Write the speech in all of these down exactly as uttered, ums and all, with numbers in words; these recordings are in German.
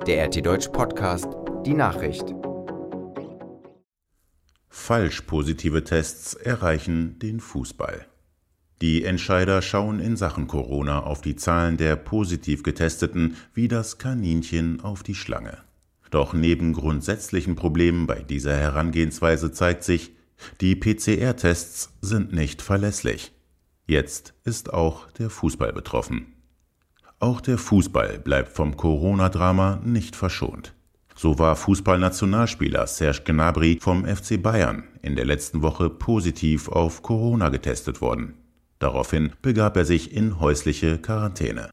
Der R T Deutsch Podcast, die Nachricht. Falsch positive Tests erreichen den Fußball. Die Entscheider schauen in Sachen Corona auf die Zahlen der positiv Getesteten wie das Kaninchen auf die Schlange. Doch neben grundsätzlichen Problemen bei dieser Herangehensweise zeigt sich, die P C R-Tests sind nicht verlässlich. Jetzt ist auch der Fußball betroffen. Auch der Fußball bleibt vom Corona-Drama nicht verschont. So war Fußballnationalspieler Serge Gnabry vom F C Bayern in der letzten Woche positiv auf Corona getestet worden. Daraufhin begab er sich in häusliche Quarantäne.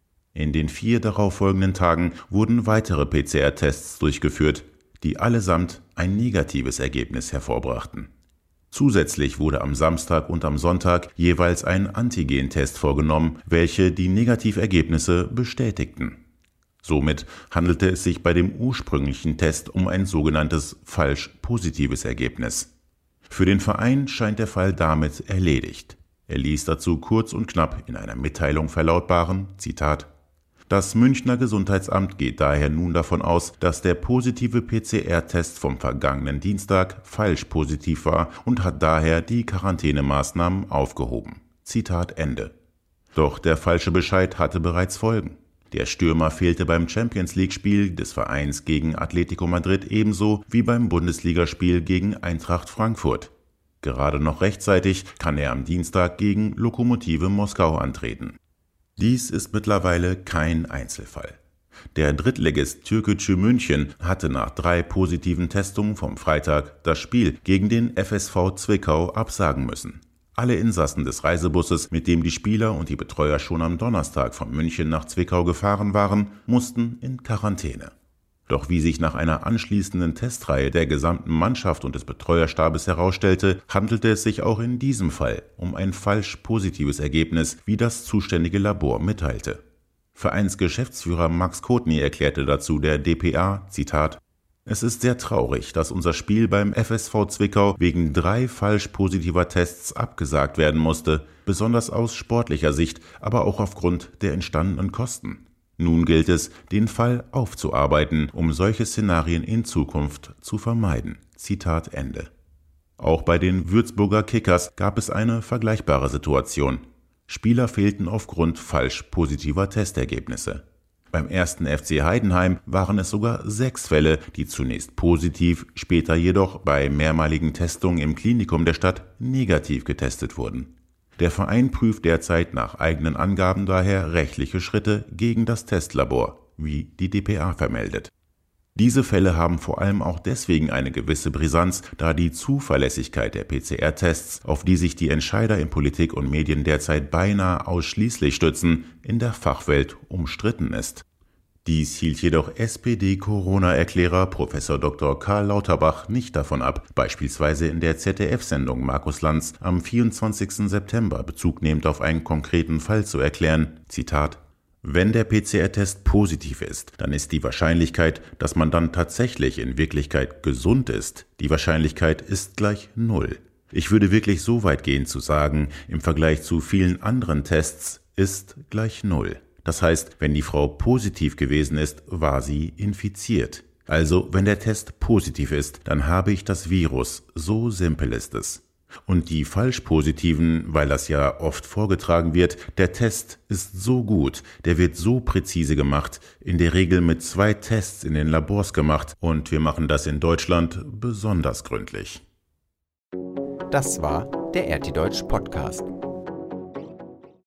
In den vier darauffolgenden Tagen wurden weitere P C R-Tests durchgeführt, die allesamt ein negatives Ergebnis hervorbrachten. Zusätzlich wurde am Samstag und am Sonntag jeweils ein Antigen-Test vorgenommen, welche die Negativergebnisse bestätigten. Somit handelte es sich bei dem ursprünglichen Test um ein sogenanntes falsch positives Ergebnis. Für den Verein scheint der Fall damit erledigt. Er ließ dazu kurz und knapp in einer Mitteilung verlautbaren, Zitat: Das Münchner Gesundheitsamt geht daher nun davon aus, dass der positive P C R-Test vom vergangenen Dienstag falsch positiv war und hat daher die Quarantänemaßnahmen aufgehoben. Zitat Ende. Doch der falsche Bescheid hatte bereits Folgen. Der Stürmer fehlte beim Champions-League-Spiel des Vereins gegen Atletico Madrid ebenso wie beim Bundesligaspiel gegen Eintracht Frankfurt. Gerade noch rechtzeitig kann er am Dienstag gegen Lokomotive Moskau antreten. Dies ist mittlerweile kein Einzelfall. Der Drittligist Türkgücü München hatte nach drei positiven Testungen vom Freitag das Spiel gegen den F S V Zwickau absagen müssen. Alle Insassen des Reisebusses, mit dem die Spieler und die Betreuer schon am Donnerstag von München nach Zwickau gefahren waren, mussten in Quarantäne. Doch wie sich nach einer anschließenden Testreihe der gesamten Mannschaft und des Betreuerstabes herausstellte, handelte es sich auch in diesem Fall um ein falsch positives Ergebnis, wie das zuständige Labor mitteilte. Vereinsgeschäftsführer Max Kotny erklärte dazu der D P A, Zitat: Es ist sehr traurig, dass unser Spiel beim F S V Zwickau wegen drei falsch positiver Tests abgesagt werden musste, besonders aus sportlicher Sicht, aber auch aufgrund der entstandenen Kosten. Nun gilt es, den Fall aufzuarbeiten, um solche Szenarien in Zukunft zu vermeiden. Zitat Ende. Auch bei den Würzburger Kickers gab es eine vergleichbare Situation. Spieler fehlten aufgrund falsch positiver Testergebnisse. Beim ersten F C Heidenheim waren es sogar sechs Fälle, die zunächst positiv, später jedoch bei mehrmaligen Testungen im Klinikum der Stadt negativ getestet wurden. Der Verein prüft derzeit nach eigenen Angaben daher rechtliche Schritte gegen das Testlabor, wie die D P A vermeldet. Diese Fälle haben vor allem auch deswegen eine gewisse Brisanz, da die Zuverlässigkeit der P C R-Tests, auf die sich die Entscheider in Politik und Medien derzeit beinahe ausschließlich stützen, in der Fachwelt umstritten ist. Dies hielt jedoch S P D-Corona-Erklärer Professor Doktor Karl Lauterbach nicht davon ab, beispielsweise in der Z D F-Sendung Markus Lanz am vierundzwanzigsten September Bezug nehmend auf einen konkreten Fall zu erklären, Zitat: Wenn der P C R-Test positiv ist, dann ist die Wahrscheinlichkeit, dass man dann tatsächlich in Wirklichkeit gesund ist, die Wahrscheinlichkeit ist gleich null. Ich würde wirklich so weit gehen zu sagen, im Vergleich zu vielen anderen Tests ist gleich null. Das heißt, wenn die Frau positiv gewesen ist, war sie infiziert. Also, wenn der Test positiv ist, dann habe ich das Virus. So simpel ist es. Und die Falsch-Positiven, weil das ja oft vorgetragen wird, der Test ist so gut, der wird so präzise gemacht, in der Regel mit zwei Tests in den Labors gemacht und wir machen das in Deutschland besonders gründlich. Das war der R T Deutsch Podcast.